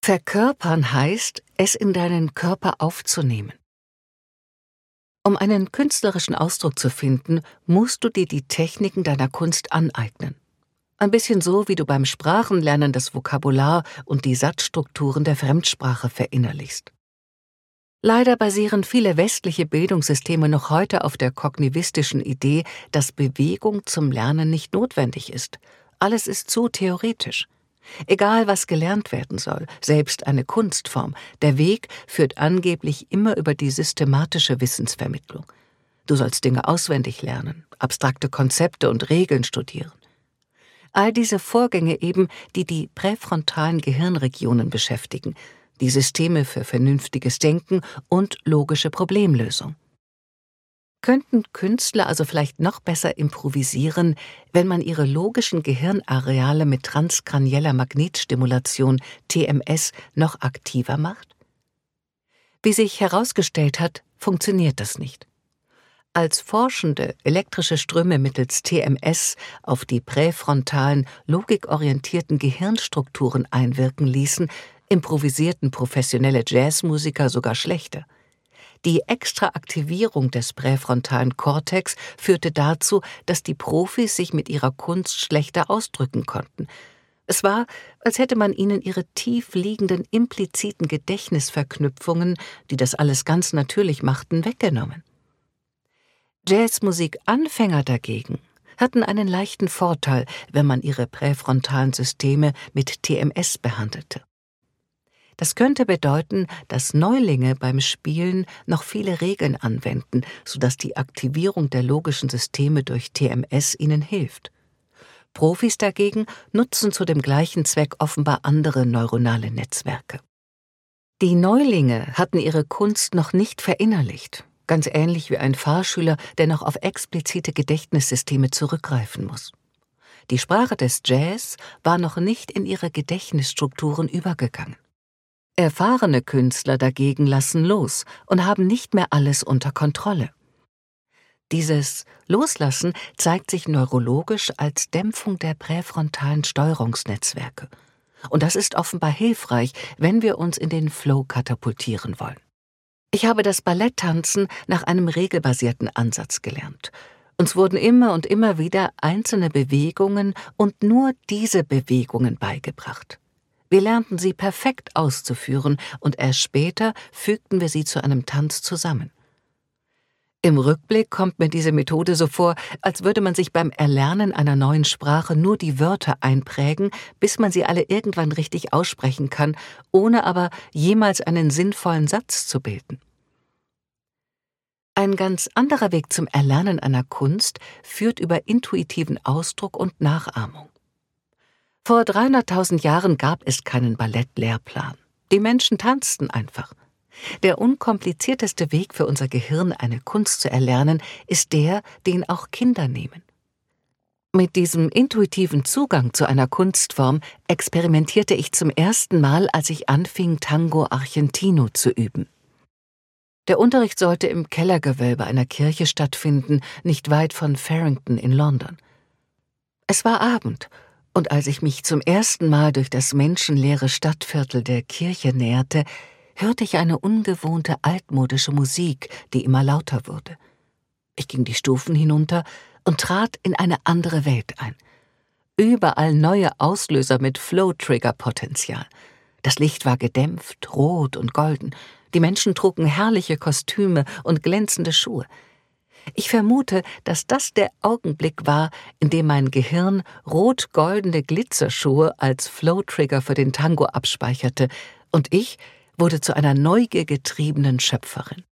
Verkörpern heißt, es in deinen Körper aufzunehmen. Um einen künstlerischen Ausdruck zu finden, musst du dir die Techniken deiner Kunst aneignen. Ein bisschen so, wie du beim Sprachenlernen das Vokabular und die Satzstrukturen der Fremdsprache verinnerlichst. Leider basieren viele westliche Bildungssysteme noch heute auf der kognitivistisch Idee, dass Bewegung zum Lernen nicht notwendig ist. Alles ist zu theoretisch. Egal, was gelernt werden soll, selbst eine Kunstform, der Weg führt angeblich immer über die systematische Wissensvermittlung. Du sollst Dinge auswendig lernen, abstrakte Konzepte und Regeln studieren. All diese Vorgänge eben, die die präfrontalen Gehirnregionen beschäftigen, die Systeme für vernünftiges Denken und logische Problemlösung. Könnten Künstler also vielleicht noch besser improvisieren, wenn man ihre logischen Gehirnareale mit transkranieller Magnetstimulation, TMS, noch aktiver macht? Wie sich herausgestellt hat, funktioniert das nicht. Als Forschende elektrische Ströme mittels TMS auf die präfrontalen, logikorientierten Gehirnstrukturen einwirken ließen, improvisierten professionelle Jazzmusiker sogar schlechter. Die Extraaktivierung des präfrontalen Kortex führte dazu, dass die Profis sich mit ihrer Kunst schlechter ausdrücken konnten. Es war, als hätte man ihnen ihre tief liegenden impliziten Gedächtnisverknüpfungen, die das alles ganz natürlich machten, weggenommen. Jazzmusik-Anfänger dagegen hatten einen leichten Vorteil, wenn man ihre präfrontalen Systeme mit TMS behandelte. Das könnte bedeuten, dass Neulinge beim Spielen noch viele Regeln anwenden, sodass die Aktivierung der logischen Systeme durch TMS ihnen hilft. Profis dagegen nutzen zu dem gleichen Zweck offenbar andere neuronale Netzwerke. Die Neulinge hatten ihre Kunst noch nicht verinnerlicht, ganz ähnlich wie ein Fahrschüler, der noch auf explizite Gedächtnissysteme zurückgreifen muss. Die Sprache des Jazz war noch nicht in ihre Gedächtnisstrukturen übergegangen. Erfahrene Künstler dagegen lassen los und haben nicht mehr alles unter Kontrolle. Dieses Loslassen zeigt sich neurologisch als Dämpfung der präfrontalen Steuerungsnetzwerke. Und das ist offenbar hilfreich, wenn wir uns in den Flow katapultieren wollen. Ich habe das Balletttanzen nach einem regelbasierten Ansatz gelernt. Uns wurden immer und immer wieder einzelne Bewegungen und nur diese Bewegungen beigebracht. Wir lernten sie perfekt auszuführen und erst später fügten wir sie zu einem Tanz zusammen. Im Rückblick kommt mir diese Methode so vor, als würde man sich beim Erlernen einer neuen Sprache nur die Wörter einprägen, bis man sie alle irgendwann richtig aussprechen kann, ohne aber jemals einen sinnvollen Satz zu bilden. Ein ganz anderer Weg zum Erlernen einer Kunst führt über intuitiven Ausdruck und Nachahmung. Vor 300.000 Jahren gab es keinen Ballettlehrplan. Die Menschen tanzten einfach. Der unkomplizierteste Weg für unser Gehirn, eine Kunst zu erlernen, ist der, den auch Kinder nehmen. Mit diesem intuitiven Zugang zu einer Kunstform experimentierte ich zum ersten Mal, als ich anfing, Tango Argentino zu üben. Der Unterricht sollte im Kellergewölbe einer Kirche stattfinden, nicht weit von Farringdon in London. Es war Abend. Und als ich mich zum ersten Mal durch das menschenleere Stadtviertel der Kirche näherte, hörte ich eine ungewohnte altmodische Musik, die immer lauter wurde. Ich ging die Stufen hinunter und trat in eine andere Welt ein. Überall neue Auslöser mit Flow-Trigger-Potenzial. Das Licht war gedämpft, rot und golden. Die Menschen trugen herrliche Kostüme und glänzende Schuhe. Ich vermute, dass das der Augenblick war, in dem mein Gehirn rot-goldene Glitzerschuhe als Flow-Trigger für den Tango abspeicherte und ich wurde zu einer neugiergetriebenen Schöpferin.